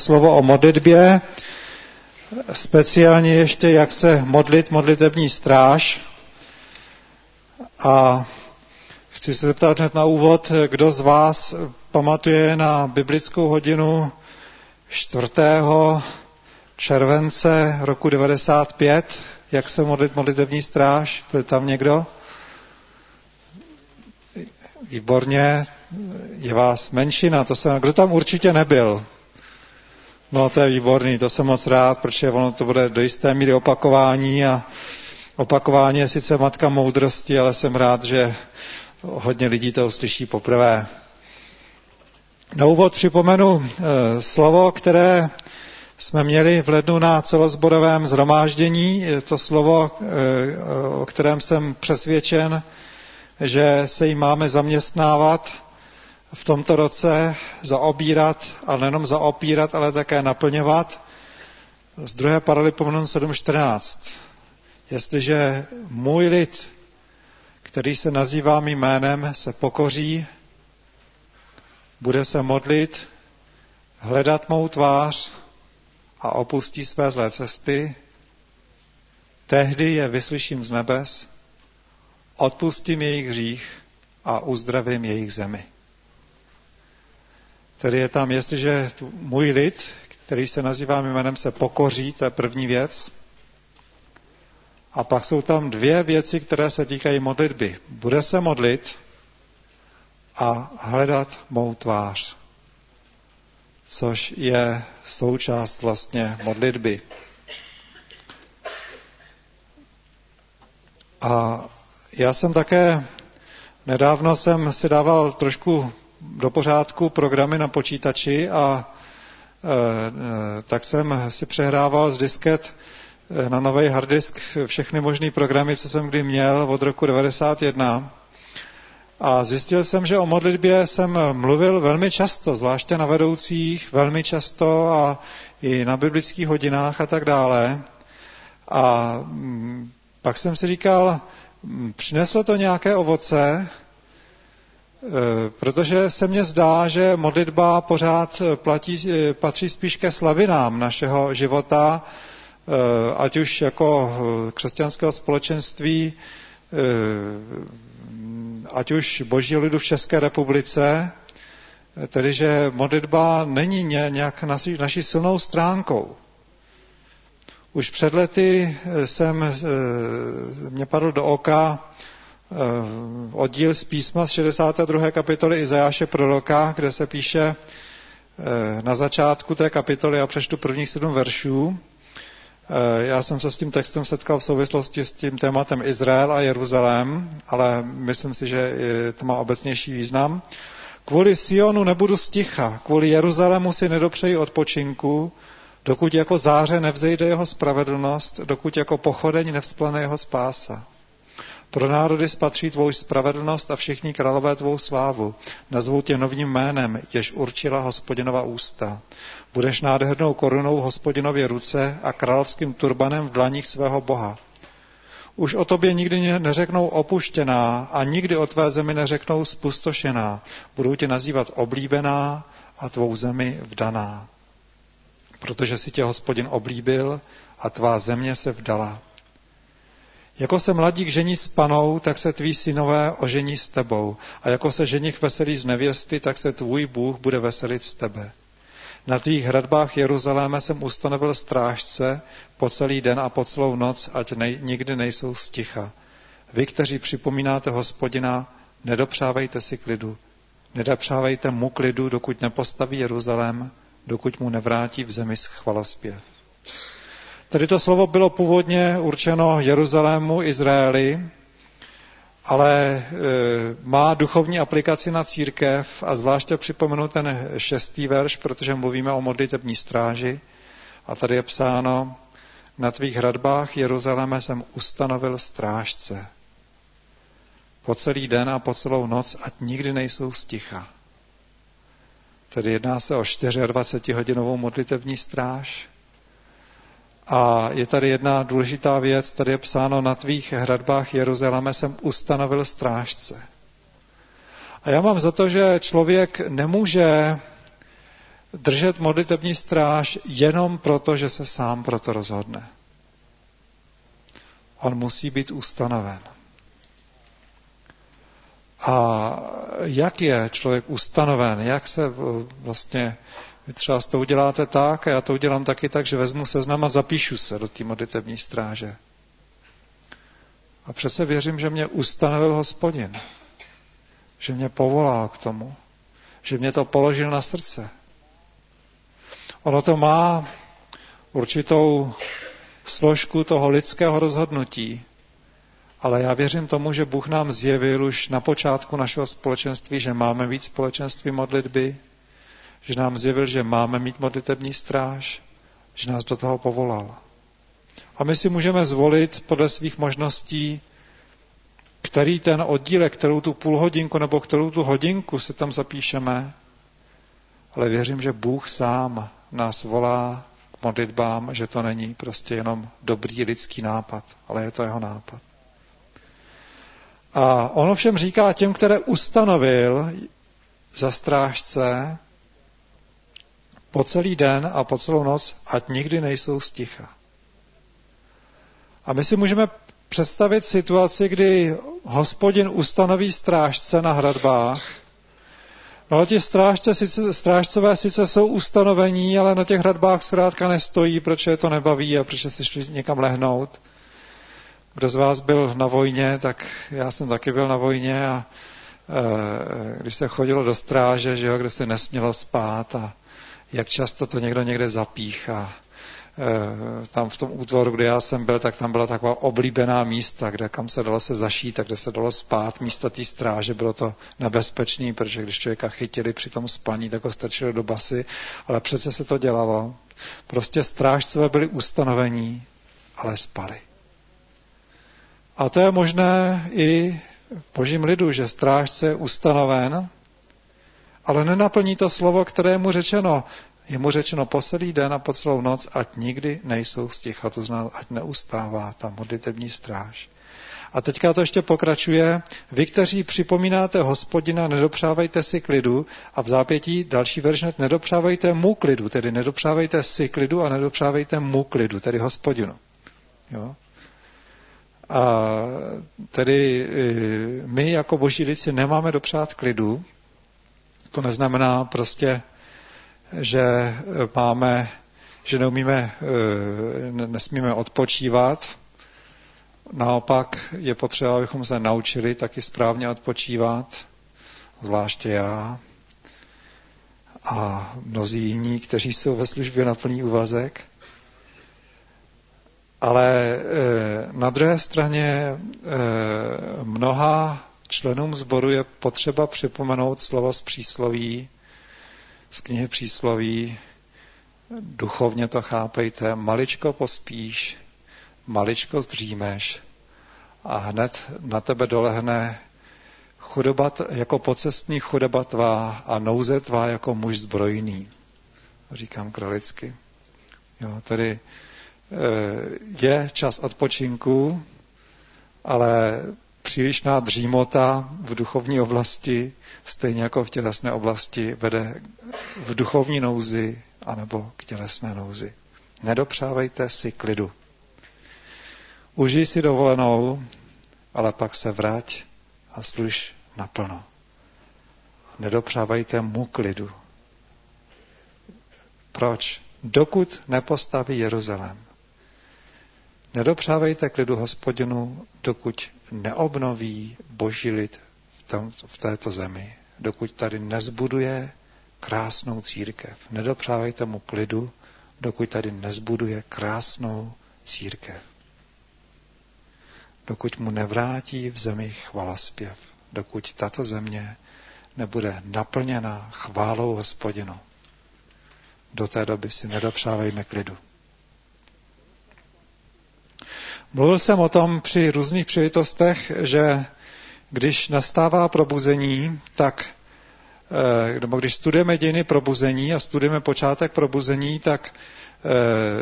slovo o modlitbě, speciálně ještě jak se modlit, modlitební stráž. A chci se zeptat hned na úvod, kdo z vás pamatuje na biblickou hodinu 4. července roku 95, jak se modlit modlitební stráž? Byl tam někdo? Výborně, je vás menšina, kdo tam určitě nebyl? No to je výborný, to jsem moc rád, protože ono to bude do jisté míry opakování a opakování je sice matka moudrosti, ale jsem rád, že hodně lidí to uslyší poprvé. Na úvod připomenu slovo, které jsme měli v lednu na celosborovém shromáždění. Je to slovo, o kterém jsem přesvědčen, že se jim máme zaměstnávat v tomto roce, zaobírat, ale nejenom zaopírat, ale také naplňovat. Z 2. Paralipomenon 7.14. Jestliže můj lid, který se nazývá mým jménem, se pokoří, bude se modlit, hledat mou tvář a opustí své zlé cesty, tehdy je vyslyším z nebes, odpustím jejich hřích a uzdravím jejich zemi. Tedy je tam, jestliže můj lid, který se nazývá mým jménem, se pokoří, to je první věc. A pak jsou tam dvě věci, které se týkají modlitby. Bude se modlit a hledat mou tvář, což je součást vlastně modlitby. A já jsem také, nedávno jsem si dával trošku do pořádku programy na počítači a tak jsem si přehrával z disket na nový harddisk všechny možný programy, co jsem kdy měl od roku 1991. A zjistil jsem, že o modlitbě jsem mluvil velmi často, zvláště na vedoucích, velmi často a i na biblických hodinách a tak dále. A pak jsem si říkal, přineslo to nějaké ovoce, protože se mně zdá, že modlitba pořád patří spíš ke slavinám našeho života, ať už jako křesťanského společenství, ať už božího lidu v České republice, tedy že modlitba není nějak naší silnou stránkou. Už před lety mě padl do oka oddíl z písma z 62. kapitoly Izajáše proroka, kde se píše na začátku té kapitoly, já přečtu prvních 7 veršů. Já jsem se s tím textem setkal v souvislosti s tím tématem Izrael a Jeruzalém, ale myslím si, že to má obecnější význam. Kvůli Sionu nebudu sticha, kvůli Jeruzalému si nedopřeji odpočinku, dokud jako záře nevzejde jeho spravedlnost, dokud jako pochodeň nevzplane jeho spása. Pro národy spatří tvou spravedlnost a všichni králové tvou slávu. Nazvou tě novým jménem, jež určila Hospodinova ústa. Budeš nádhernou korunou Hospodinově ruce a královským turbanem v dlaních svého Boha. Už o tobě nikdy neřeknou opuštěná a nikdy o tvé zemi neřeknou spustošená. Budou tě nazývat oblíbená a tvou zemi vdaná. Protože si tě Hospodin oblíbil a tvá země se vdala. Jako se mladík žení s panou, tak se tví synové ožení s tebou. A jako se ženich veselí z nevěsty, tak se tvůj Bůh bude veselit z tebe. Na tvých hradbách Jeruzaléme jsem ustanovil strážce po celý den a po celou noc, ať nikdy nejsou sticha. Vy, kteří připomínáte Hospodina, nedopřávejte si klidu. Nedopřávejte mu klidu, dokud nepostaví Jeruzalém, dokud mu nevrátí v zemi chvalospěv. Tady to slovo bylo původně určeno Jeruzalému, Izraeli, ale má duchovní aplikaci na církev a zvláště připomenu ten 6. verš, protože mluvíme o modlitební stráži a tady je psáno, na tvých hradbách Jeruzaléme jsem ustanovil strážce. Po celý den a po celou noc, ať nikdy nejsou sticha. Tedy jedná se o 24hodinovou modlitební stráž. A je tady jedna důležitá věc, tady je psáno, na tvých hradbách Jeruzaléme jsem ustanovil strážce. A já mám za to, že člověk nemůže držet modlitební stráž jenom proto, že se sám proto rozhodne. On musí být ustanoven. A jak je člověk ustanoven? Jak se vlastně, vy třeba to uděláte tak, a já to udělám taky tak, že vezmu seznam a zapíšu se do té modlitební stráže. A přece věřím, že mě ustanovil Hospodin. Že mě povolal k tomu. Že mě to položil na srdce. Ono to má určitou složku toho lidského rozhodnutí, ale já věřím tomu, že Bůh nám zjevil už na počátku našeho společenství, že máme mít společenství modlitby, že nám zjevil, že máme mít modlitební stráž, že nás do toho povolal. A my si můžeme zvolit podle svých možností, který ten oddílek, kterou tu půlhodinku nebo kterou tu hodinku se tam zapíšeme, ale věřím, že Bůh sám nás volá k modlitbám, že to není prostě jenom dobrý lidský nápad, ale je to jeho nápad. A on ovšem říká těm, které ustanovil za strážce po celý den a po celou noc, ať nikdy nejsou sticha. A my si můžeme představit situaci, kdy Hospodin ustanoví strážce na hradbách. No ale ti strážcové sice jsou ustanovení, ale na těch hradbách zkrátka nestojí, protože je to nebaví a protože si šli někam lehnout. Kdo z vás byl na vojně, tak já jsem taky byl na vojně a když se chodilo do stráže, že jo, kde se nesmělo spát a jak často to někdo někde zapíchá. Tam v tom útvoru, kde já jsem byl, tak tam byla taková oblíbená místa, kde kam se dalo se zašít a kde se dalo spát. Místo té stráže bylo to nebezpečné, protože když člověka chytili při tom spaní, tak ho strčili do basy, ale přece se to dělalo. Prostě strážcové byli ustanovení, ale spali. A to je možné i v Božím lidu, že strážce je ustanoven, ale nenaplní to slovo, které je mu řečeno. Je mu řečeno po celý den a po celou noc, ať nikdy nejsou sticha, to znamená, ať neustává ta modlitební stráž. A teďka to ještě pokračuje. Vy, kteří připomínáte Hospodina, nedopřávejte si klidu a v zápětí další verš, nedopřávejte mu klidu, tedy nedopřávejte si klidu a nedopřávejte mu klidu, tedy Hospodinu. Jo? A tedy my jako boží lid si nemáme dopřát klidu. To neznamená prostě, že neumíme, nesmíme odpočívat. Naopak je potřeba, abychom se naučili taky správně odpočívat, zvláště já a mnozí jiní, kteří jsou ve službě na plný úvazek. Ale na druhé straně mnoha členům sboru je potřeba připomenout slovo z přísloví, z knihy Přísloví, duchovně to chápejte, maličko pospíš, maličko zdřímeš a hned na tebe dolehne chudoba jako pocestní chudoba tvá a nouze tvá jako muž zbrojný. Říkám kralicky. Jo, tedy je čas odpočinku, ale přílišná dřímota v duchovní oblasti, stejně jako v tělesné oblasti, vede v duchovní nouzi anebo k tělesné nouzi. Nedopřávejte si klidu. Užij si dovolenou, ale pak se vrať a služ naplno. Nedopřávejte mu klidu. Proč? Dokud nepostaví Jeruzalém. Nedopřávejte klidu Hospodinu, dokud neobnoví boží lid v této zemi, dokud tady nezbuduje krásnou církev. Nedopřávejte mu klidu, dokud tady nezbuduje krásnou církev. Dokud mu nevrátí v zemi chvalospěv, dokud tato země nebude naplněna chválou Hospodinu. Do té doby si nedopřávejme klidu. Mluvil jsem o tom při různých příležitostech, že když nastává probuzení, tak, nebo když studujeme dějiny probuzení a studujeme počátek probuzení, tak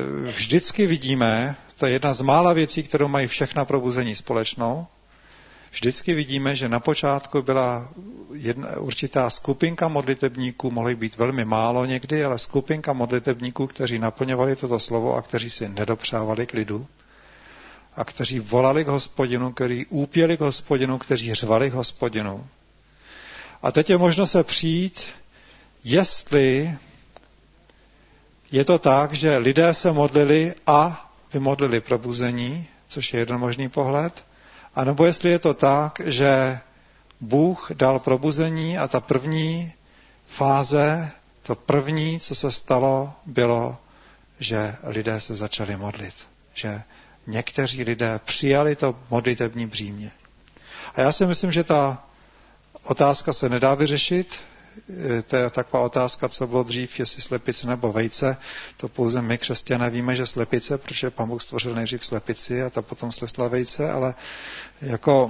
vždycky vidíme, to je jedna z mála věcí, kterou mají všechna probuzení společnou, vždycky vidíme, že na počátku byla určitá skupinka modlitebníků, mohly být velmi málo někdy, ale skupinka modlitebníků, kteří naplňovali toto slovo a kteří si nedopřávali klidu a kteří volali k Hospodinu, kteří úpěli k Hospodinu, kteří řvali k Hospodinu. A teď je možno se přijít, jestli je to tak, že lidé se modlili a vymodlili probuzení, což je jeden možný pohled, anebo jestli je to tak, že Bůh dal probuzení a ta první fáze, to první, co se stalo, bylo, že lidé se začali modlit. Že někteří lidé přijali to modlitební břímě. A já si myslím, že ta otázka se nedá vyřešit. To je taková otázka, co bylo dřív, jestli slepice nebo vejce. To pouze my, křesťané, víme, že slepice, protože Pán Bůh stvořil nejdřív slepici a ta potom slesla vejce, ale jako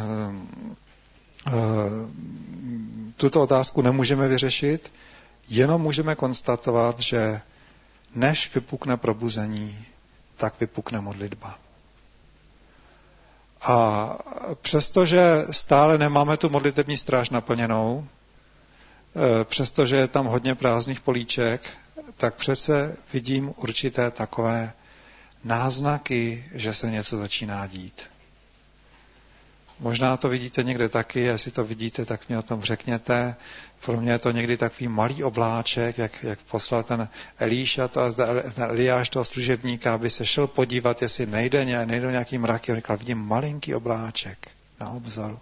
tuto otázku nemůžeme vyřešit, jenom můžeme konstatovat, že než vypukne probuzení, tak vypukne modlitba. A přestože stále nemáme tu modlitební stráž naplněnou, přestože je tam hodně prázdných políček, tak přece vidím určité takové náznaky, že se něco začíná dít. Možná to vidíte někde taky, jestli to vidíte, tak mě o tom řekněte. Pro mě je to někdy takový malý obláček, jak poslal ten Eliáš toho služebníka, aby se šel podívat, jestli nejde nějaký mraky. On říkal, vidím malinký obláček na obzoru.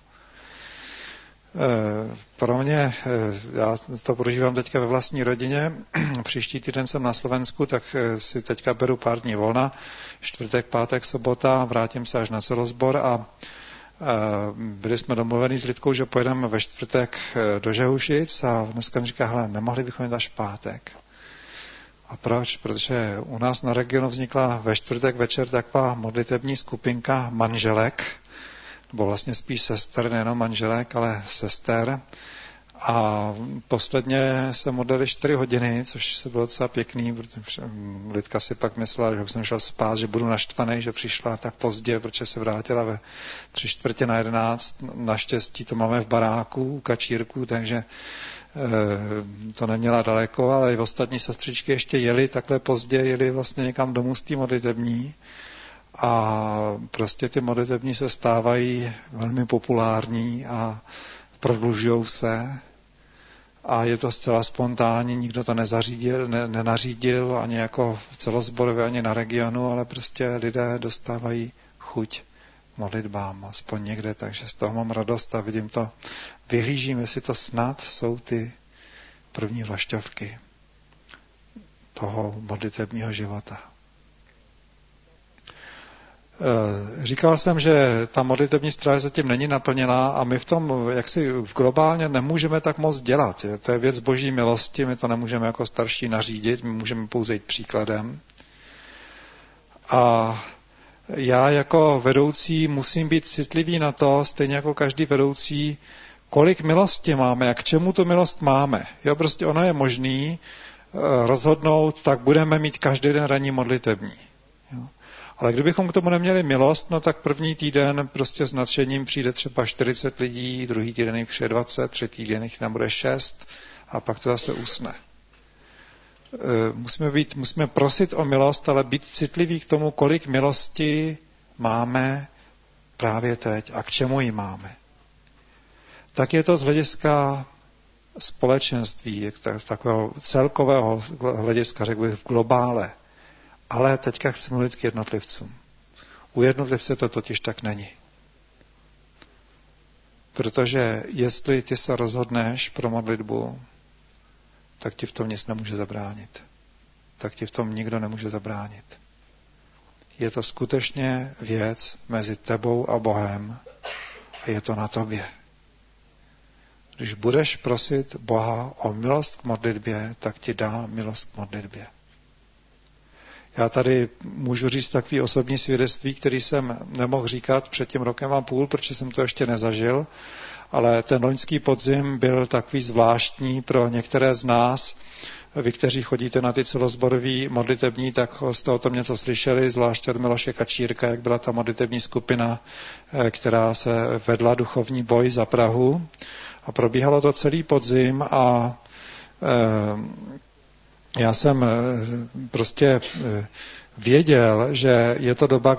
Pro mě, já to prožívám teďka ve vlastní rodině, příští týden jsem na Slovensku, tak si teďka beru pár dní volna, čtvrtek, pátek, sobota, vrátím se až na celozbor a byli jsme domluveni s Lidkou, že pojedeme ve čtvrtek do Žehušic a dneska mi říká, hele, nemohli bychom jít až v pátek. A proč? Protože u nás na regionu vznikla ve čtvrtek večer taková modlitební skupinka manželek, nebo vlastně spíš sester, nejenom manželek, ale sester. A posledně se modlili 4 hodiny, což se bylo docela pěkný, protože Lidka si pak myslela, že jsem šel spát, že budu naštvaný, že přišla tak pozdě, protože se vrátila ve 10:45. Naštěstí to máme v baráku u kačírku, takže to neměla daleko, ale i ostatní sestřičky ještě jeli takhle pozdě, jeli vlastně někam domů z té modlitební. A prostě ty modlitební se stávají velmi populární a prodlužujou se a je to zcela spontánní, nikdo to nenařídil ani jako celosborově, ani na regionu, ale prostě lidé dostávají chuť modlitbám, aspoň někde, takže z toho mám radost a vidím to, vyhlížím, jestli to snad jsou ty první vlašťovky toho modlitebního života. Říkal jsem, že ta modlitební stráž zatím není naplněná a my v tom, jaksi globálně nemůžeme tak moc dělat. To je věc boží milosti, my to nemůžeme jako starší nařídit, my můžeme pouze jít příkladem. A já jako vedoucí musím být citlivý na to, stejně jako každý vedoucí, kolik milosti máme a k čemu tu milost máme. Jo, prostě ono je možný rozhodnout, tak budeme mít každý den ranní modlitební. Jo. Ale kdybychom k tomu neměli milost, no tak první týden prostě s nadšením přijde třeba 40 lidí, druhý týden jich přijde 20, třetí týden jich tam bude 6 a pak to zase usne. Musíme prosit o milost, ale být citliví k tomu, kolik milosti máme právě teď a k čemu ji máme. Tak je to z hlediska společenství, z takového celkového hlediska, řekl bych, v globále. Ale teďka chci mluvit k jednotlivcům. U jednotlivce to totiž tak není. Protože jestli ty se rozhodneš pro modlitbu, tak ti v tom nic nemůže zabránit. Tak ti v tom nikdo nemůže zabránit. Je to skutečně věc mezi tebou a Bohem a je to na tobě. Když budeš prosit Boha o milost k modlitbě, tak ti dá milost k modlitbě. Já tady můžu říct takový osobní svědectví, který jsem nemohl říkat před tím rokem a půl, protože jsem to ještě nezažil, ale ten loňský podzim byl takový zvláštní pro některé z nás. Vy, kteří chodíte na ty celozborový modlitební, tak jste o tom něco slyšeli, zvláště od Miloše Kačírka, jak byla ta modlitební skupina, která se vedla duchovní boj za Prahu. A probíhalo to celý podzim a já jsem prostě věděl, že je to doba,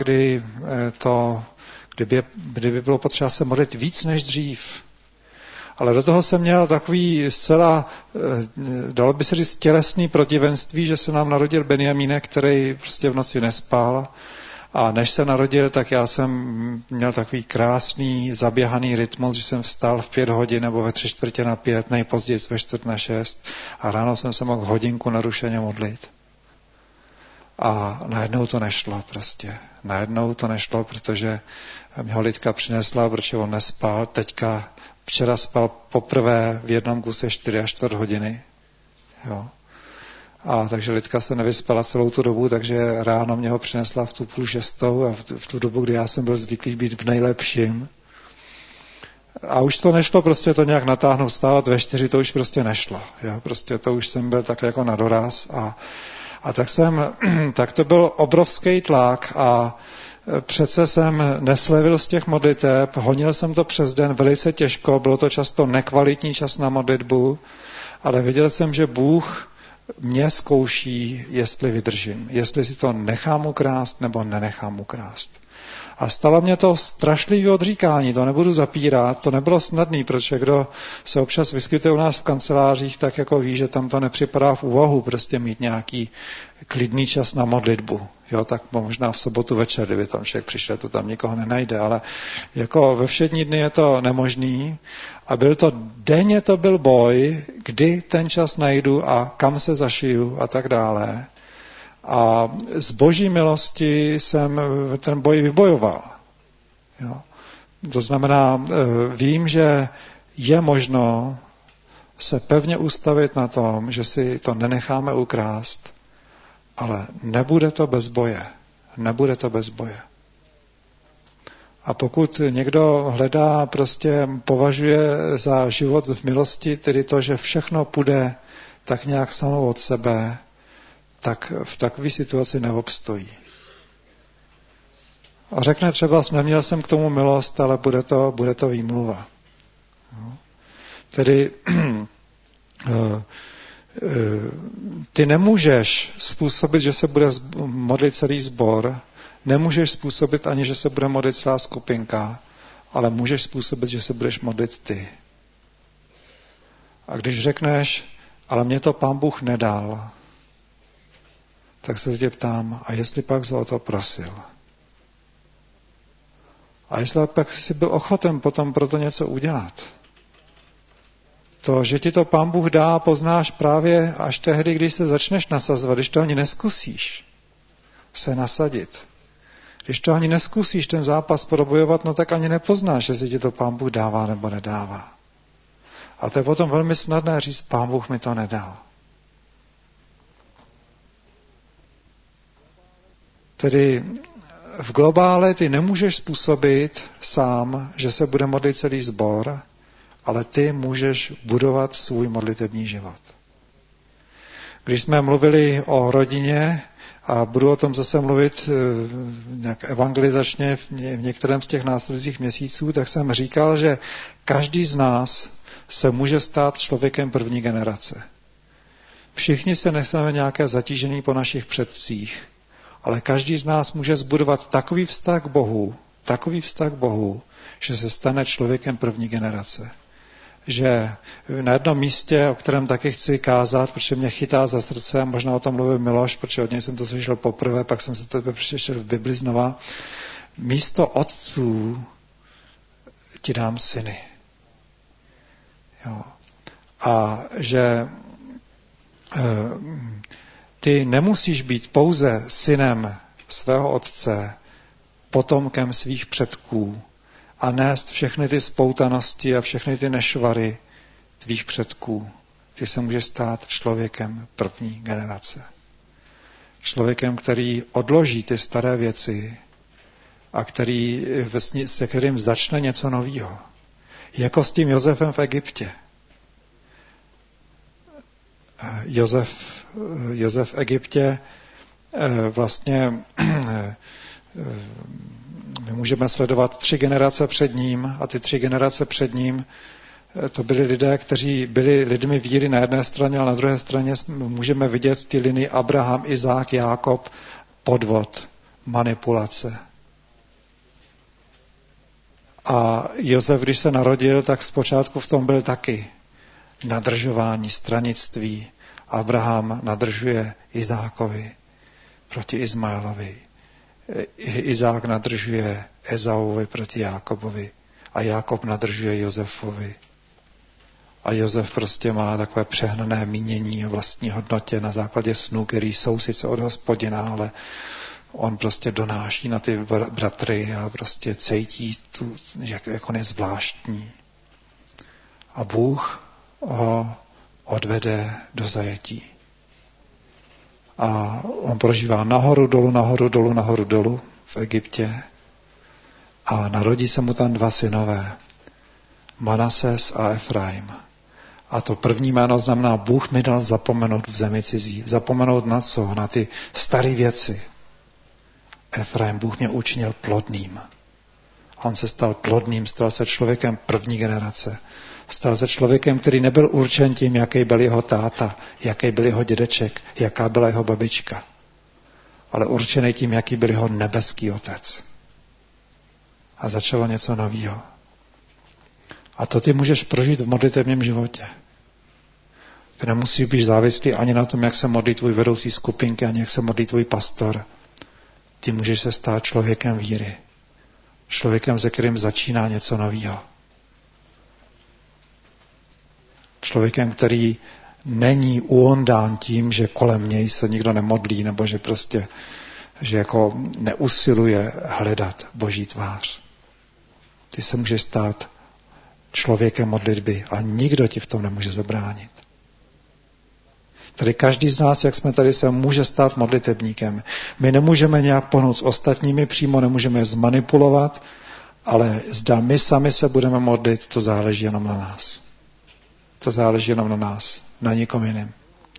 kdyby bylo potřeba se modlit víc než dřív. Ale do toho jsem měl takový zcela, dalo by se říct, tělesný protivenství, že se nám narodil Benjamínek, který prostě v noci nespal. A než se narodil, tak já jsem měl takový krásný, zaběhaný rytmus, že jsem vstal v 5 hodin nebo ve 3:45, nejpozději ve 5:45 a ráno jsem se mohl hodinku narušeně modlit. A najednou to nešlo prostě. Najednou to nešlo, protože mě ho Lidka přinesla, protože on nespal. Včera spal poprvé v jednom kuse 4 hodiny. Jo. A takže Lidka se nevyspala celou tu dobu, takže ráno mě ho přinesla v tu 5:30 a v tu dobu, kdy já jsem byl zvyklý být v nejlepším. A už to nešlo prostě to nějak natáhnout, stávat ve 4, to už prostě nešlo. Jo. Prostě to už jsem byl tak jako na doraz a tak to byl obrovský tlak a přece jsem neslevil z těch modliteb, honil jsem to přes den velice těžko, bylo to často nekvalitní čas na modlitbu, ale viděl jsem, že Bůh mě zkouší, jestli vydržím, jestli si to nechám ukrást nebo nenechám ukrást. A stalo mě to strašlivý odříkání, to nebudu zapírat, to nebylo snadný, protože kdo se občas vyskytuje u nás v kancelářích, tak jako ví, že tam to nepřipadá v úvahu prostě mít nějaký klidný čas na modlitbu. Jo, tak možná v sobotu večer, kdyby tam člověk přišel, to tam nikoho nenajde, ale jako ve všední dny je to nemožný a denně to byl boj, kdy ten čas najdu a kam se zašiju a tak dále. A z boží milosti jsem ten boj vybojoval. Jo. To znamená, vím, že je možno se pevně ustavit na tom, že si to nenecháme ukrást, ale nebude to bez boje. Nebude to bez boje. A pokud někdo hledá, prostě považuje za život v milosti, tedy to, že všechno půjde tak nějak samo od sebe, tak v takové situaci neobstojí. A řekne třeba, neměl jsem k tomu milost, ale bude to výmluva. Tedy ty nemůžeš způsobit, že se bude modlit celý sbor, nemůžeš způsobit ani, že se bude modlit celá skupinka, ale můžeš způsobit, že se budeš modlit ty. A když řekneš, ale mě to Pán Bůh nedal, tak se tě ptám, a jestli pak jsi o to prosil? A jestli pak jsi byl ochoten potom pro to něco udělat? To, že ti to Pán Bůh dá, poznáš právě až tehdy, když se začneš nasazovat, když to ani neskusíš se nasadit. Když to ani neskusíš ten zápas probojovat, no tak ani nepoznáš, jestli ti to Pán Bůh dává nebo nedává. A to je potom velmi snadné říct, Pán Bůh mi to nedal. Tedy v globále ty nemůžeš způsobit sám, že se bude modlit celý sbor, ale ty můžeš budovat svůj modlitební život. Když jsme mluvili o rodině, a budu o tom zase mluvit nějak evangelizačně v některém z těch následujících měsíců, tak jsem říkal, že každý z nás se může stát člověkem první generace. Všichni se neseme nějaké zatížení po našich předcích, ale každý z nás může zbudovat takový vztah k Bohu, že se stane člověkem první generace. Že na jednom místě, o kterém taky chci kázat, protože mě chytá za srdce, a možná o tom mluvil Miloš, protože od něj jsem to slyšel poprvé, pak jsem se to přečetl v Bibli znova. Místo otců ti dám syny. Jo. A že ty nemusíš být pouze synem svého otce, potomkem svých předků, a nést všechny ty spoutanosti a všechny ty nešvary tvých předků. Ty se můžeš stát člověkem první generace. Člověkem, který odloží ty staré věci a se kterým začne něco nového. Jako s tím Josefem v Egyptě. Josef v Egyptě vlastně my můžeme sledovat 3 generace před ním a ty 3 generace před ním to byli lidé, kteří byli lidmi víry na jedné straně, ale na druhé straně můžeme vidět v té linii Abraham, Izák, Jákob, podvod, manipulace. A Josef, když se narodil, tak zpočátku v tom byl taky nadržování, stranictví. Abraham nadržuje Izákovi proti Izmaelovi. Izák nadržuje Ezauovi proti Jákobovi. A Jákob nadržuje Josefovi. A Josef prostě má takové přehnané mínění o vlastní hodnotě na základě snů, který jsou sice od Hospodina, ale on prostě donáší na ty bratry a prostě cítí, jak on je zvláštní. A Bůh ho odvede do zajetí. A on prožívá nahoru, dolu v Egyptě a narodí se mu tam 2 synové, Manases a Efraim. A to první jméno znamená, Bůh mi dal zapomenout v zemi cizí. Zapomenout na co? Na ty staré věci. Efraim, Bůh mě učinil plodným. A on se stal plodným, stal se člověkem první generace. Stal se člověkem, který nebyl určen tím, jaký byl jeho táta, jaký byl jeho dědeček, jaká byla jeho babička. Ale určený tím, jaký byl jeho nebeský otec. A začalo něco nového. A to ty můžeš prožít v modlitevním životě. Ty nemusí být závislý ani na tom, jak se modlí tvůj vedoucí skupinky, ani jak se modlí tvůj pastor. Ty můžeš se stát člověkem víry. Člověkem, se kterým začíná něco nového. Člověkem, který není uondán tím, že kolem něj se nikdo nemodlí, nebo že prostě, že jako neusiluje hledat Boží tvář. Ty se můžeš stát člověkem modlitby a nikdo ti v tom nemůže zabránit. Tady každý z nás, jak jsme tady, se může stát modlitebníkem. My nemůžeme nějak pohnout s ostatními, přímo nemůžeme je zmanipulovat, ale zda my sami se budeme modlit, to záleží jenom na nás. To záleží jenom na nás, na nikom jiným.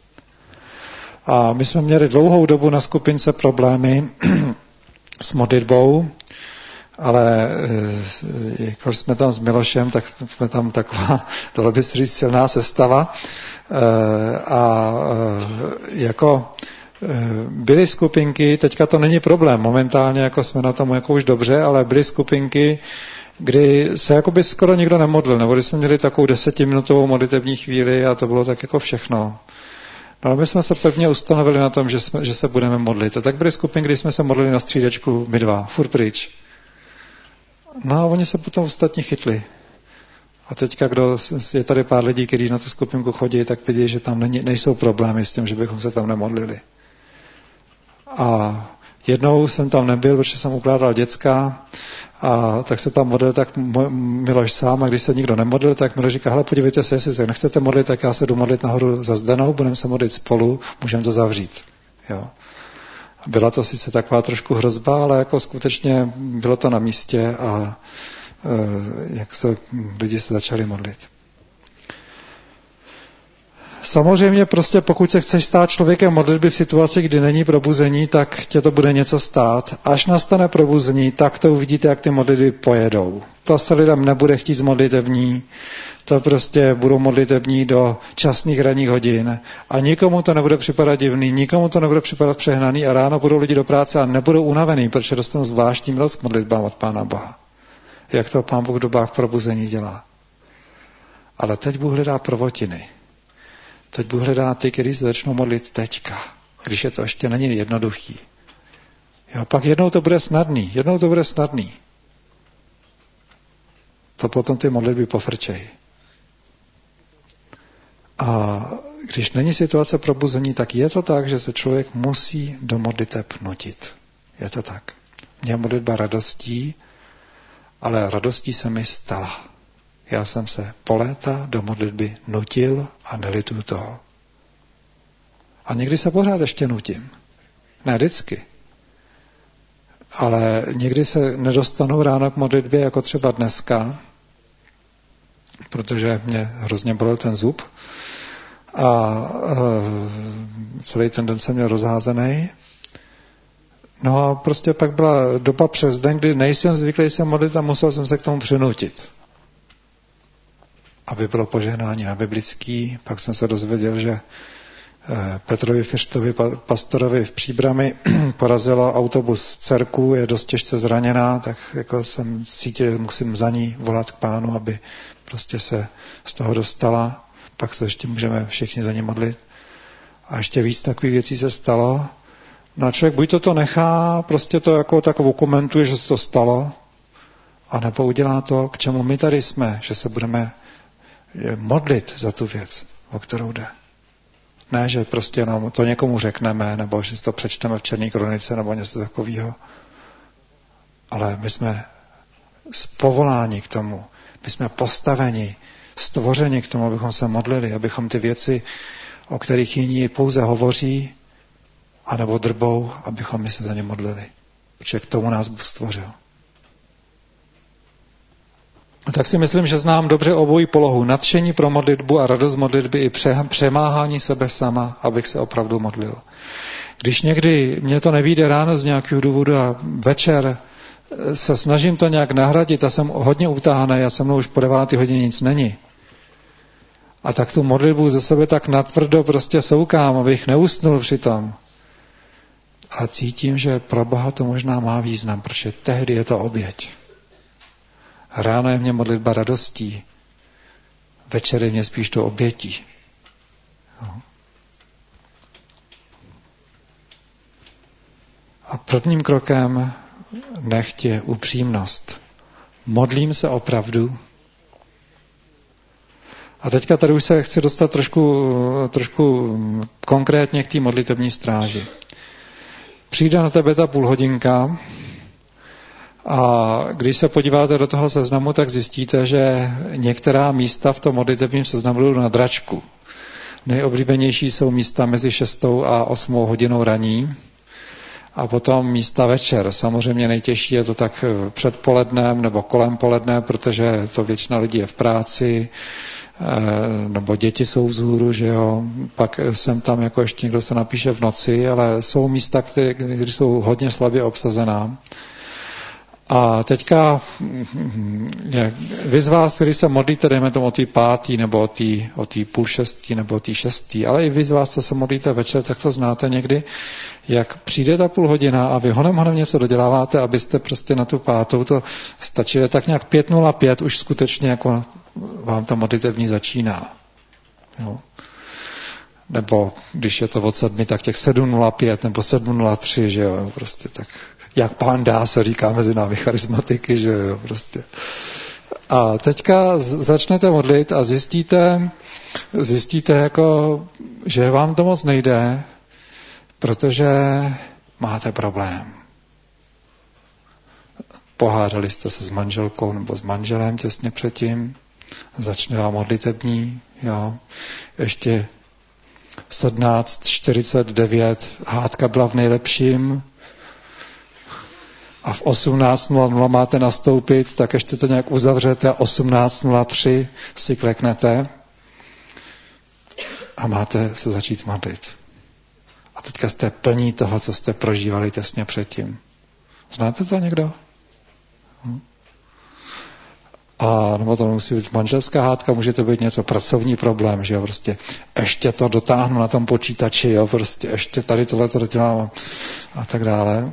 A my jsme měli dlouhou dobu na skupince problémy s modlitbou, ale když jsme tam s Milošem, tak jsme tam taková, dalo by se říct, silná sestava. A jako byly skupinky, teďka to není problém, momentálně jako jsme na tom jako už dobře, ale byly skupinky, kdy se jakoby skoro nikdo nemodlil, nebo když jsme měli takovou 10minutovou modlitební chvíli a to bylo tak jako všechno. No ale my jsme se pevně ustanovili na tom, že se budeme modlit. A tak byly skupiny, kdy jsme se modlili na střídečku, my dva, furt pryč. No a oni se potom ostatní chytli. A teďka, kdo je tady pár lidí, kteří na tu skupinku chodí, tak vidí, že tam nejsou problémy s tím, že bychom se tam nemodlili. A jednou jsem tam nebyl, protože jsem ukládal děcka, a tak se tam modlil tak Miloš sám, a když se nikdo nemodlil, tak Miloš říká, hele, podívejte se, jestli se nechcete modlit, tak já se jdu modlit nahoru za Zdenou, budeme se modlit spolu, můžeme to zavřít. Jo. Byla to sice taková trošku hrozba, ale jako skutečně bylo to na místě a jak se lidi se začali modlit. Samozřejmě prostě pokud se chceš stát člověkem modlitby v situaci, kdy není probuzení, tak tě to bude něco stát. Až nastane probuzení, tak to uvidíte, jak ty modlitby pojedou. To se lidem nebude chtít z modlitevní, to prostě budou modlitevní do časných ranních hodin a nikomu to nebude připadat divný, nikomu to nebude připadat přehnaný a ráno budou lidi do práce a nebudou unavený, protože dostanou zvláštní milost k modlitbám od Pána Boha. Jak to Pán Bůh v dobách probuzení dělá. Ale teď Bůh hledá prvotiny. Teď Bůh hledá ty, kteří se začnou modlit teďka, když je to ještě není jednoduchý. Jo, pak jednou to bude snadný. To potom ty modlitby pofrčejí. A když není situace probuzení, tak je to tak, že se člověk musí do modliteb nutit. Je to tak. Mě modlitba radostí, ale radostí se mi stala. Já jsem se po léta do modlitby nutil a nelituju toho. A někdy se pořád ještě nutím. Ne vždycky. Ale někdy se nedostanu ráno k modlitbě, jako třeba dneska, protože mě hrozně bolel ten zub. a celý ten den jsem měl rozházený. No a prostě pak byla doba přes den, kdy nejsem zvyklý se modlit a musel jsem se k tomu přinutit. Aby bylo požehnání na biblický, pak jsem se dozvěděl, že Petrovi Fiřtovi, pastorovi v Příbrami, porazilo autobus dcerku, je dost těžce zraněná, tak jako jsem cítil, že musím za ní volat k Pánu, aby prostě se z toho dostala. Pak se ještě můžeme všichni za ní modlit. A ještě víc takových věcí se stalo. No a člověk buď to nechá, prostě to jako tak dokumentuje, že se to stalo, anebo udělá to, k čemu my tady jsme, že se budeme modlit za tu věc, o kterou jde. Ne, že prostě jenom to někomu řekneme, nebo že si to přečteme v Černé kronice, nebo něco takového. Ale my jsme povoláni k tomu. My jsme postaveni, stvořeni k tomu, abychom se modlili, abychom ty věci, o kterých jiní pouze hovoří, anebo drbou, abychom my se za ně modlili. Protože k tomu nás Bůh stvořil. A tak si myslím, že znám dobře obojí polohu. Nadšení pro modlitbu a radost modlitby i přemáhání sebe sama, abych se opravdu modlil. Když někdy mě to nevyjde ráno z nějakého důvodu a večer se snažím to nějak nahradit a jsem hodně utáhaný a se mnou už po 9 hodině nic není. A tak tu modlitbu ze sebe tak natvrdo prostě soukám, abych neusnul přitom. Ale cítím, že pro Boha to možná má význam, protože tehdy je to oběť. Ráno je mě modlitba radostí, večer je mě spíš to obětí. A prvním krokem nechť je upřímnost. Modlím se opravdu. A teďka tady už se chci dostat trošku konkrétně k té modlitevní stráži. Přijde na tebe ta půlhodinka a když se podíváte do toho seznamu, tak zjistíte, že některá místa v tom modlitevním seznamu jdou na dračku. Nejoblíbenější jsou místa mezi 6. a 8. hodinou raní a potom místa večer. Samozřejmě nejtěžší je to tak před polednem nebo kolem poledne, protože to většina lidí je v práci, nebo děti jsou vzhůru, že jo, pak jsem tam jako ještě někdo se napíše v noci, ale jsou místa, které jsou hodně slabě obsazená. A teďka vy z vás, kteří se modlíte, dejme tomu o té 5. nebo o té 5:30 nebo o té 6. ale i vy z vás, co se modlíte večer, tak to znáte někdy, jak přijde ta půl hodina a vy honem něco doděláváte, abyste prostě na tu 5. to stačí, tak nějak 5:05 už skutečně jako vám ta modlitevní začíná. Jo. Nebo když je to od 7, tak těch 7:05 nebo 7:03, že jo, prostě tak jak Pán dá, se říká mezi námi charismatiky, že jo, prostě. A teďka začnete modlit a zjistíte jako, že vám to moc nejde, protože máte problém. Pohádali jste se s manželkou nebo s manželem těsně předtím, začne vám modlitební, jo. Ještě 17:49 hádka byla v nejlepším, a v 18:00 máte nastoupit, tak ještě to nějak uzavřete a 18:03 si kleknete a máte se začít modlit. A teďka jste plní toho, co jste prožívali těsně předtím. Znáte to někdo? A nebo to musí být manželská hádka, může to být něco pracovní problém, že jo, prostě ještě to dotáhnu na tom počítači, jo, prostě ještě tady tohleto dodělám a tak dále.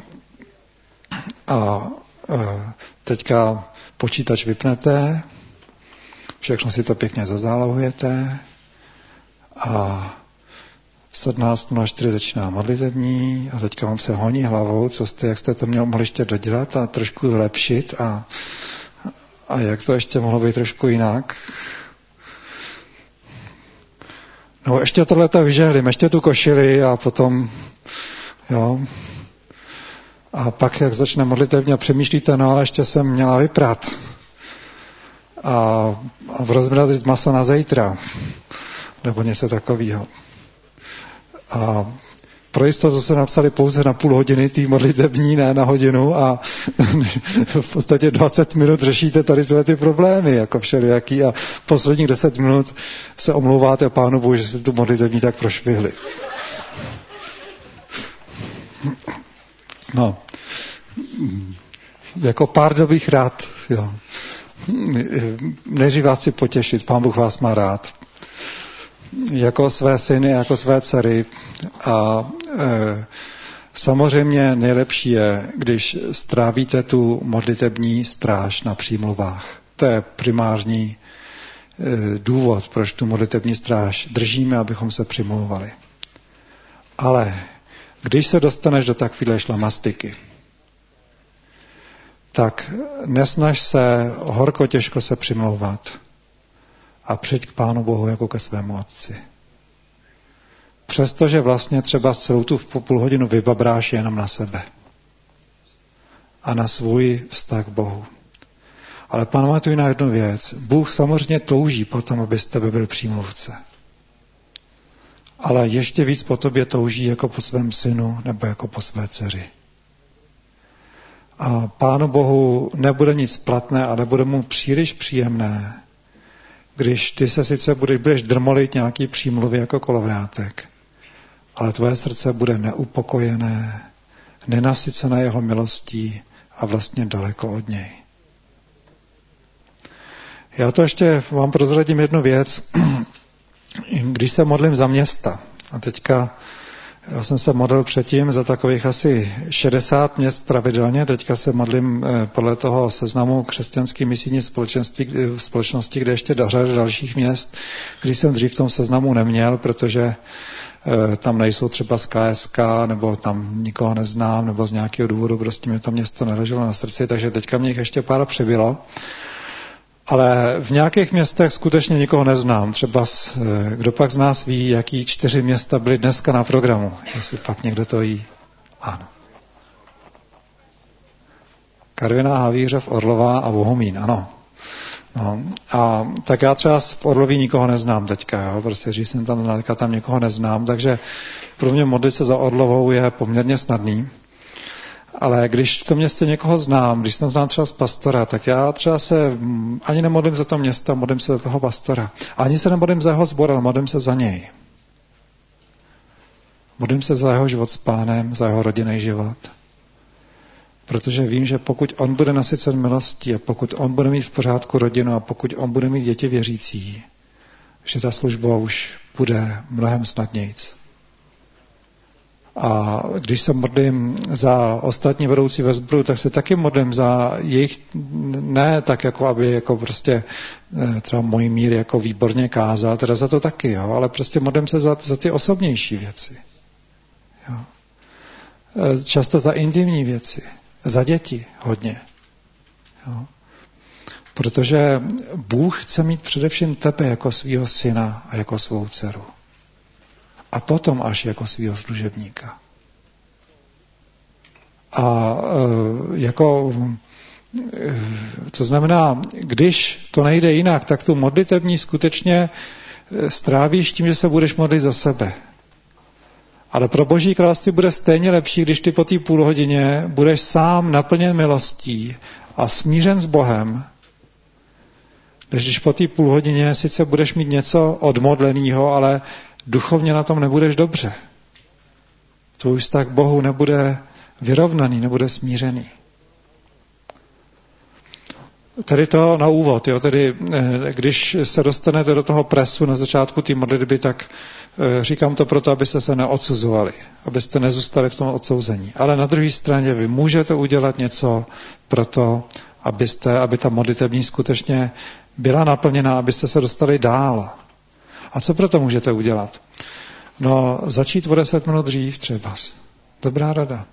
A teďka počítač vypnete, všechno si to pěkně zazálohujete a 17:04 začíná modlitební a teďka vám se honí hlavou, jak jste to mohli ještě dodělat a trošku vylepšit a jak to ještě mohlo být trošku jinak. No ještě tohleto vyžehlím, ještě tu košili a potom, jo. A pak, jak začne modlitevně a přemýšlíte, no ale ještě jsem měla vyprat. A rozmrazit maso na zítra. Nebo něco takového. A pro jistotu se napsali pouze na půl hodiny tý modlitební, ne na hodinu a v podstatě 20 minut řešíte tady tyhle ty problémy, jako všelijaký a posledních 10 minut se omlouváte Pánu Bohu, že jste tu modlitební tak prošvihli. No, jako pár dobrých rád, jo. Nejdřív vás chci potěšit, Pán Bůh vás má rád. Jako své syny, jako své dcery a samozřejmě nejlepší je, když strávíte tu modlitební stráž na přímluvách. To je primární důvod, proč tu modlitební stráž držíme, abychom se přimlouvali. Ale když se dostaneš do takovéhle šlamastiky, tak nesnaž se horko těžko se přimlouvat a přijď k Pánu Bohu jako ke svému Otci. Přestože vlastně třeba celou tu půl hodinu vybabráš jenom na sebe a na svůj vztah k Bohu. Ale pamatuj na jednu věc. Bůh samozřejmě touží potom, aby z tebe byl přímluvce. Ale ještě víc po tobě touží jako po svém synu nebo jako po své dceři. A Pánu Bohu nebude nic platné a nebude mu příliš příjemné, když ty se sice budeš drmolit nějaký přímluvy jako kolovrátek, ale tvoje srdce bude neupokojené, nenasycené jeho milostí a vlastně daleko od něj. Já to ještě vám prozradím jednu věc. Když se modlím za města, a teďka já jsem se modlil předtím za takových asi 60 měst pravidelně, teďka se modlím podle toho seznamu křesťanský misijní společnosti, kde ještě řada dalších měst, když jsem dřív v tom seznamu neměl, protože tam nejsou třeba z KSK, nebo tam nikoho neznám, nebo z nějakého důvodu prostě mě to město neleželo na srdci, takže teďka mě jich ještě pár přibylo. Ale v nějakých městech skutečně nikoho neznám. Třeba kdo pak z nás ví, jaký 4 města byly dneska na programu. Jestli pak někdo to ví. Ano. Karviná, Havířov, Orlová a Bohumín. Ano. No. A tak já třeba v Orloví nikoho neznám teďka. Jo? Prostě, když jsem tam znal, tam někoho neznám. Takže pro mě modlit se za Orlovou je poměrně snadný. Ale když v tom městě někoho znám, když jsem znám třeba z pastora, tak já třeba se ani nemodlím za to město, modlím se za toho pastora. Ani se nemodlím za jeho sbor, ale modlím se za něj. Modlím se za jeho život s Pánem, za jeho rodinný život. Protože vím, že pokud on bude nasycen milostí a pokud on bude mít v pořádku rodinu a pokud on bude mít děti věřící, že ta služba už bude mnohem snadnějc. A když se modlím za ostatní vedoucí ve sboru, tak se taky modlím za jejich, ne tak jako aby jako prostě třeba můj mír jako výborně kázal, teda za to taky, jo, ale prostě modlím se za ty osobnější věci. Jo. Často za intimní věci, za děti hodně. Jo. Protože Bůh chce mít především tebe jako svýho syna a jako svou dceru. A potom až jako svýho služebníka. A to znamená, když to nejde jinak, tak tu modlitební skutečně strávíš tím, že se budeš modlit za sebe. Ale pro Boží království bude stejně lepší, když ty po té půl hodině budeš sám naplněn milostí a smířen s Bohem, když po té půl hodině sice budeš mít něco odmodleného, ale duchovně na tom nebudeš dobře. Tvůj vztah k Bohu nebude vyrovnaný, nebude smířený. Tady to na úvod, jo, tedy když se dostanete do toho presu na začátku té modlitby, tak říkám to proto, abyste se neodsuzovali, abyste nezůstali v tom odsouzení. Ale na druhé straně vy můžete udělat něco pro to, aby ta modlitební skutečně byla naplněná, abyste se dostali dál. A co pro to můžete udělat? No, začít o 10 minut dřív třeba. Dobrá rada.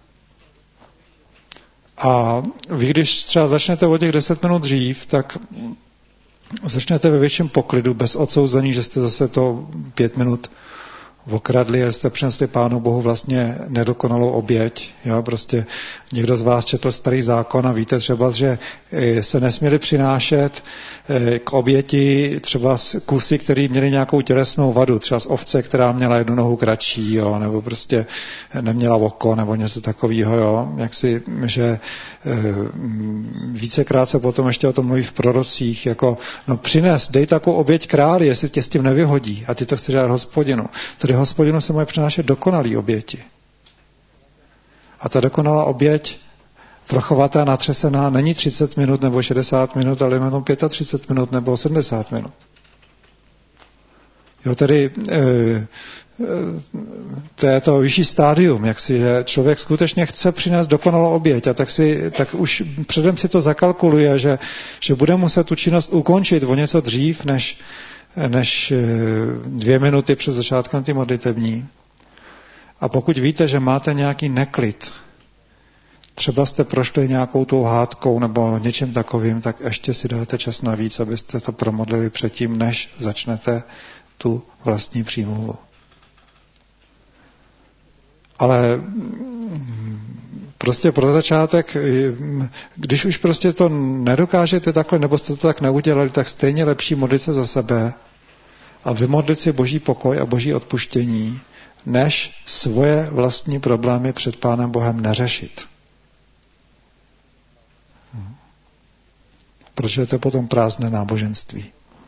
A vy, když třeba začnete o těch 10 minut dřív, tak začnete ve větším poklidu, bez odsouzení, že jste zase to 5 minut okradli a jste přinesli Pánu Bohu vlastně nedokonalou oběť. Jo? Prostě někdo z vás četl Starý zákon a víte třeba, že se nesměli přinášet k oběti třeba kusy, které měly nějakou tělesnou vadu, třeba z ovce, která měla jednu nohu kratší, jo, nebo prostě neměla oko, nebo něco takového, jo, že vícekrát se potom ještě o tom mluví v prorocích, jako dej takovou oběť králi, jestli tě s tím nevyhodí a ty to chceš dát Hospodinu. Tedy Hospodinu se mají přinášet dokonalý oběti. A ta dokonalá oběť prochovatá, natřesená, není 30 minut nebo 60 minut, ale jenom 35 minut nebo 70 minut. Jo, tedy to je to vyšší stádium, že člověk skutečně chce přinést dokonalou oběť a tak už předem si to zakalkuluje, že bude muset tu činnost ukončit o něco dřív, než 2 minuty před začátkem ty modlitební. A pokud víte, že máte nějaký neklid, třeba jste prošli nějakou tou hádkou nebo něčím takovým, tak ještě si dáte čas navíc, abyste to promodlili předtím, než začnete tu vlastní přímluvu. Ale prostě pro začátek, když už prostě to nedokážete takhle, nebo jste to tak neudělali, tak stejně lepší modlit se za sebe a vymodlit si Boží pokoj a Boží odpuštění, než svoje vlastní problémy před Pánem Bohem neřešit. Protože to je potom prázdné náboženství.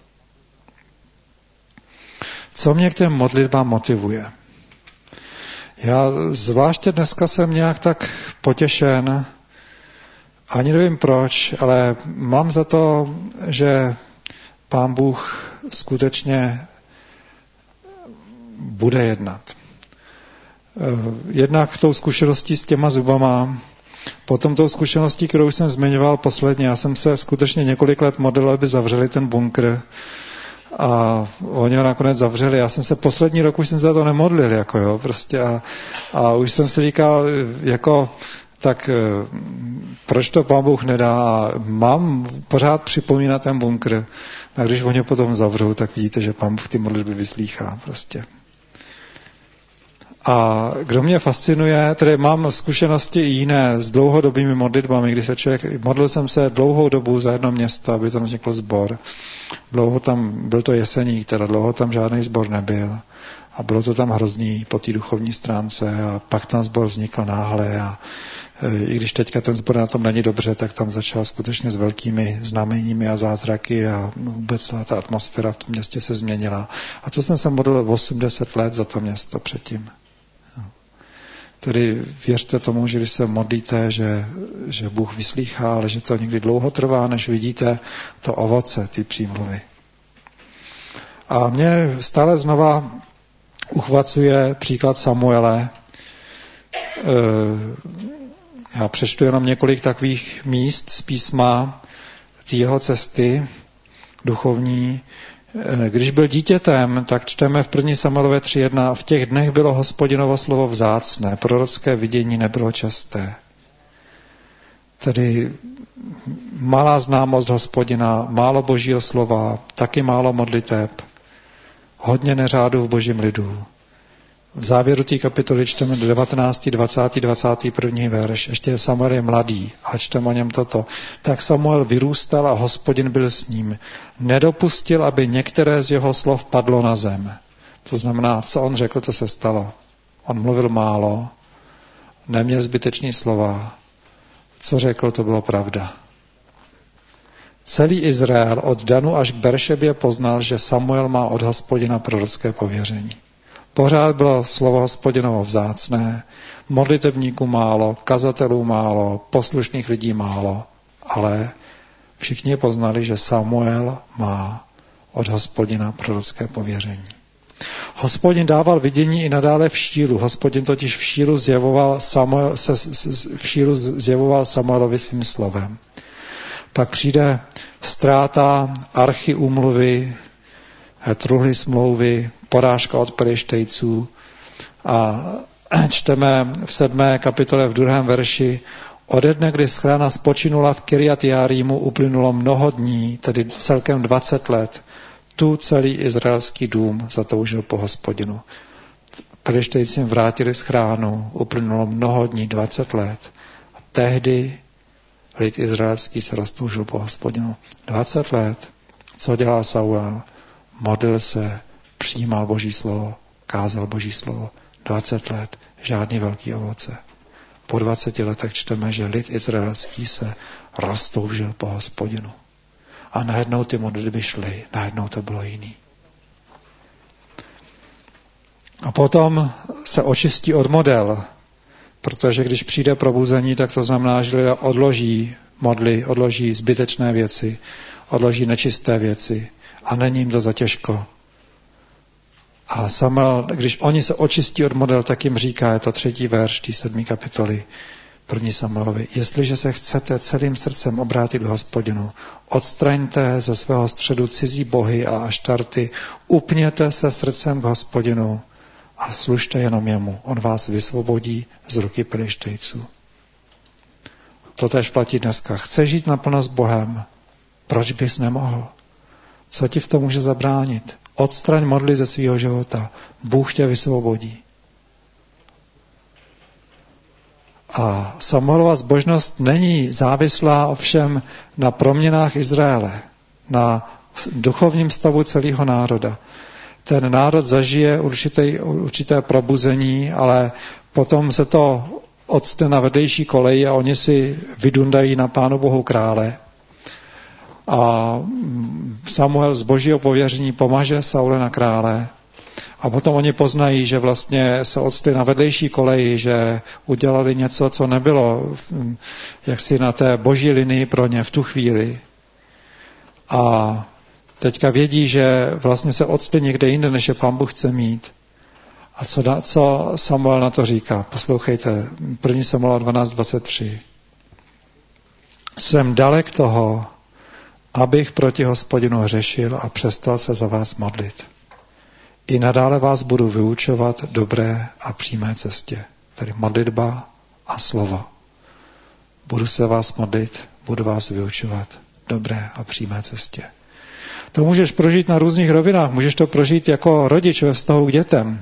Co mě k těm modlitbám motivuje? Já zvláště dneska jsem nějak tak potěšen, ani nevím proč, ale mám za to, že Pán Bůh skutečně bude jednat. Jednak tou zkušeností s těma zubama, potom tou zkušeností, kterou jsem zmiňoval posledně. Já jsem se skutečně několik let modlil, aby zavřeli ten bunkr a oni ho nakonec zavřeli. Já jsem se poslední rok už jsem se za to nemodlil, a už jsem si říkal, tak proč to Pán Bůh nedá? A mám pořád připomínat ten bunkr. A když oni potom zavřou, tak vidíte, že Pán Bůh ty modlitby vyslýchá prostě. A kdo mě fascinuje, tedy mám zkušenosti i jiné s dlouhodobými modlitbami, kdy modlil jsem se dlouhou dobu za jedno město, aby tam vznikl sbor. Dlouho tam, byl to Jeseník, dlouho tam žádný sbor nebyl. A bylo to tam hrozný po té duchovní stránce a pak tam sbor vznikl náhle a i když teďka ten sbor na tom není dobře, tak tam začal skutečně s velkými znameními a zázraky a vůbec celá ta atmosféra v tom městě se změnila. A to jsem se modlil 80 let za to město předtím. Tedy věřte tomu, že když se modlíte, že Bůh vyslýchá, ale že to někdy dlouho trvá, než vidíte to ovoce, ty přímluvy. A mě stále znova uchvacuje příklad Samuele. Já přečtu jenom několik takových míst z písma té jeho cesty duchovní. Když byl dítětem, tak čteme v 1. Samuelové 3.1. V těch dnech bylo Hospodinovo slovo vzácné, prorocké vidění nebylo časté. Tedy malá známost Hospodina, málo Božího slova, taky málo modliteb, hodně neřádu v Božím lidu. V závěru té kapitoly čteme 19., 20., 21. verš. Ještě Samuel je mladý, ale čteme o něm toto. Tak Samuel vyrůstal a Hospodin byl s ním. Nedopustil, aby některé z jeho slov padlo na zem. To znamená, co on řekl, to se stalo. On mluvil málo, neměl zbytečný slova. Co řekl, to bylo pravda. Celý Izrael od Danu až k Beršebě poznal, že Samuel má od Hospodina prorocké pověření. Pořád bylo slovo Hospodinovo vzácné, modlitebníků málo, kazatelů málo, poslušných lidí málo, ale všichni poznali, že Samuel má od Hospodina prorocké pověření. Hospodin dával vidění i nadále v Šílu. Hospodin totiž v Šílu zjevoval Samuelovi svým slovem. Pak přijde ztráta archy úmluvy, truhly smlouvy, porážka od Pelištejců a čteme v 7. kapitole v 2. verši: ode dne, kdy schrána spočinula v Kirjat Jearímu, uplynulo mnoho dní, tedy celkem 20 let. Tu celý izraelský dům zatoužil po Hospodinu. Pelištejci jim vrátili schránu, uplynulo mnoho dní, 20 let. A tehdy lid izraelský se roztoužil po Hospodinu. 20 let Co dělal Samuel? Modlil se, přijímal Boží slovo, kázal Boží slovo. 20 let, žádný velký ovoce. Po 20 letech čteme, že lid izraelský se roztoužil po Hospodinu. A najednou ty modlitby šly, najednou to bylo jiný. A potom se očistí od model, protože když přijde probuzení, tak to znamená, že lidé odloží modly, odloží zbytečné věci, odloží nečisté věci a není jim to za těžko. A Samuel, když oni se očistí od model, tak jim říká, je to 3. verš 7. kapitoly 1. Samuelovi, jestliže se chcete celým srdcem obrátit k Hospodinu, odstraňte ze svého středu cizí bohy a aštarty, upněte se srdcem k Hospodinu a služte jenom jemu. On vás vysvobodí z ruky Pelištejců. To též platí dneska. Chceš žít naplno s Bohem? Proč bys nemohl? Co ti v tom může zabránit? Odstraň modly ze svého života. Bůh tě vysvobodí. A Samuelova zbožnost není závislá ovšem na proměnách Izraele, na duchovním stavu celého národa. Ten národ zažije určité probuzení, ale potom se to odstne na vedlejší koleji a oni si vydundají na Pánu Bohu krále. A Samuel z Božího pověření pomaže Saule na krále. A potom oni poznají, že vlastně se odstli na vedlejší koleji, že udělali něco, co nebylo jaksi na té boží linii pro ně v tu chvíli. A teďka vědí, že vlastně se odstli někde jinde, než je Pán Bůh chce mít. A co Samuel na to říká? Poslouchejte, 1. Samuel 12:23. Jsem dalek toho, abych proti Hospodinu hřešil a přestal se za vás modlit. I nadále vás budu vyučovat dobré a přímé cestě. Tedy modlitba a slovo. Budu se vás modlit, budu vás vyučovat dobré a přímé cestě. To můžeš prožít na různých rovinách. Můžeš to prožít jako rodič ve vztahu k dětem.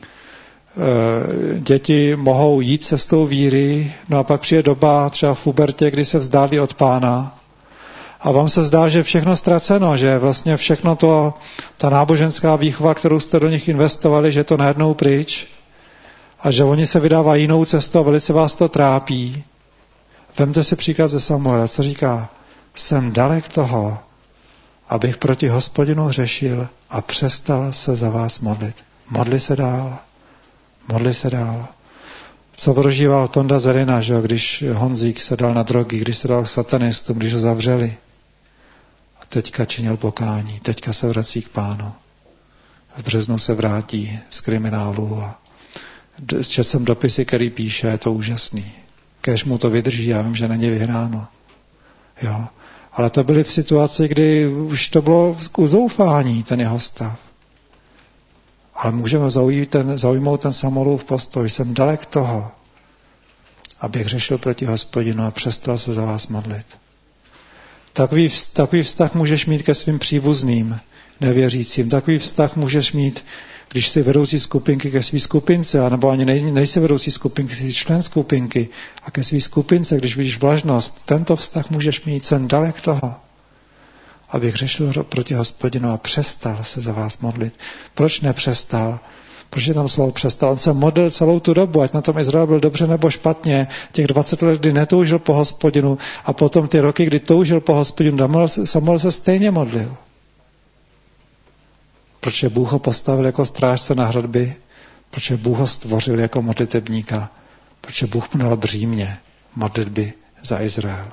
Děti mohou jít cestou víry, no a pak přijde doba třeba v pubertě, kdy se vzdálí od Pána. A vám se zdá, že všechno ztraceno, že vlastně všechno to, ta náboženská výchova, kterou jste do nich investovali, že je to najednou pryč a že oni se vydávají jinou cestou a velice vás to trápí. Vemte si příklad ze Samuela, co říká, jsem dalek toho, abych proti Hospodinu hřešil a přestal se za vás modlit. Modli se dál. Modli se dál. Co prožíval Tonda Zelina, že když Honzík se dal na drogy, když se dal k satanistům, když ho zavřeli. A teďka činil pokání, teďka se vrací k Pánu. V březnu se vrátí z kriminálu. A četl jsem dopisy, který píše, je to úžasný. Kéž mu to vydrží, já vím, že není vyhráno. Jo. Ale to byly v situaci, kdy už to bylo k uzoufání, ten jeho stav. Ale můžeme zaujmout ten Samuelův postoj. Jsem dalek toho, abych řešil proti Hospodinu a přestal se za vás modlit. Takový vztah můžeš mít ke svým příbuzným, nevěřícím. Takový vztah můžeš mít, když jsi vedoucí skupinky ke svý skupince, anebo ani nejsi vedoucí skupinky, jsi člen skupinky a ke svý skupince, když vidíš vlažnost. Tento vztah můžeš mít, jsem dalek toho, abych řešil proti Hospodinu a přestal se za vás modlit. Proč nepřestal? Proč je tam slovo přestal? On se modlil celou tu dobu, ať na tom Izrael byl dobře nebo špatně. Těch 20 let, kdy netoužil po Hospodinu a potom ty roky, kdy toužil po Hospodinu, Samuel se stejně modlil. Proč Bůh ho postavil jako strážce na hradby? Proč Bůh ho stvořil jako modlitebníka? Proč Bůh mu dal břímě modlitby za Izrael?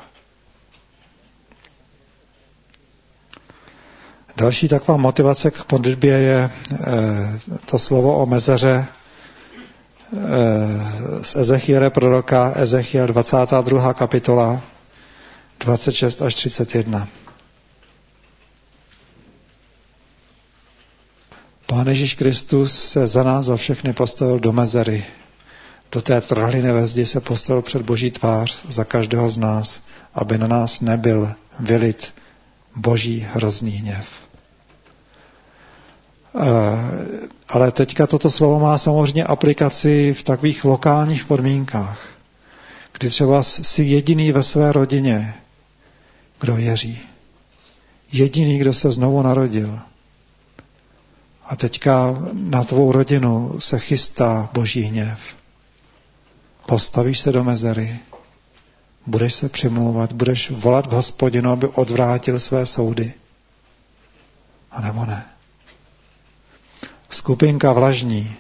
Další taková motivace k modlitbě je to slovo o mezeře z Ezechiele proroka, Ezechiel 22. kapitola, 26 až 31. Pán Ježíš Kristus se za nás, za všechny postavil do mezery. Do té trhliny ve zdi se postavil před Boží tvář za každého z nás, aby na nás nebyl vylit Boží hrozný hněv. Ale teďka toto slovo má samozřejmě aplikaci v takových lokálních podmínkách, kdy třeba jsi jediný ve své rodině, kdo věří. Jediný, kdo se znovu narodil. A teďka na tvou rodinu se chystá Boží hněv. Postavíš se do mezery, budeš se přimlouvat, budeš volat k Hospodinu, aby odvrátil své soudy. A nebo ne. Skupinka vlažní.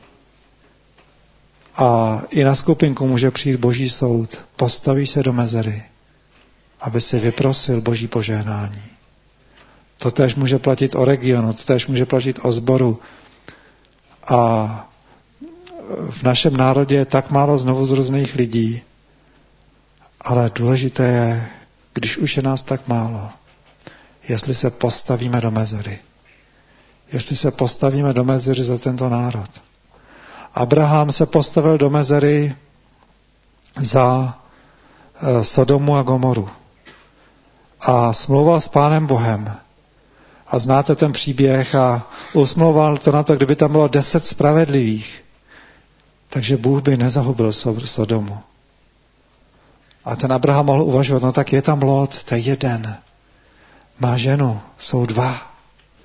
A i na skupinku může přijít Boží soud. Postavíš se do mezery, aby si vyprosil Boží požehnání. To též může platit o regionu, to též může platit o sboru. A v našem národě je tak málo znovuzrozených lidí, ale důležité je, když už je nás tak málo, jestli se postavíme do mezery. Jestli se postavíme do mezery za tento národ. Abraham se postavil do mezery za Sodomu a Gomoru. A smlouval s Pánem Bohem. A znáte ten příběh a usmlouval to na to, kdyby tam bylo 10 spravedlivých. Takže Bůh by nezahubil Sodomu. A ten Abraham mohl uvažovat, no tak je tam Lot, to je jeden. Má ženu, jsou 2.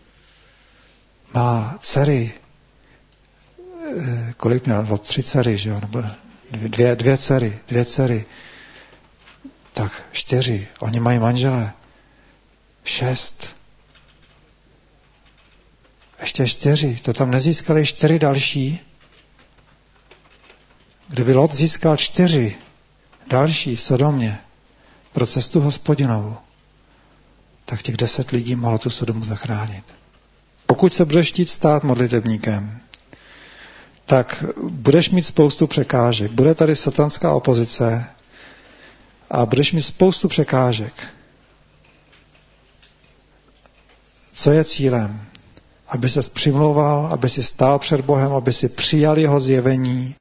Má dcery. Kolik měl? 3 dcery, že jo? Nebo 2 dcery. Tak 4. Oni mají manžele. 6. Ještě 4. To tam nezískali 4 další. Kdyby Lot získal 4 další v Sodomě pro cestu Hospodinovu, tak těch 10 lidí mohlo tu Sodomu zachránit. Pokud se budeš chtít stát modlitebníkem, tak budeš mít spoustu překážek. Bude tady satanská opozice a budeš mít spoustu překážek. Co je cílem? Aby ses přimlouval, aby si stál před Bohem, aby si přijal jeho zjevení,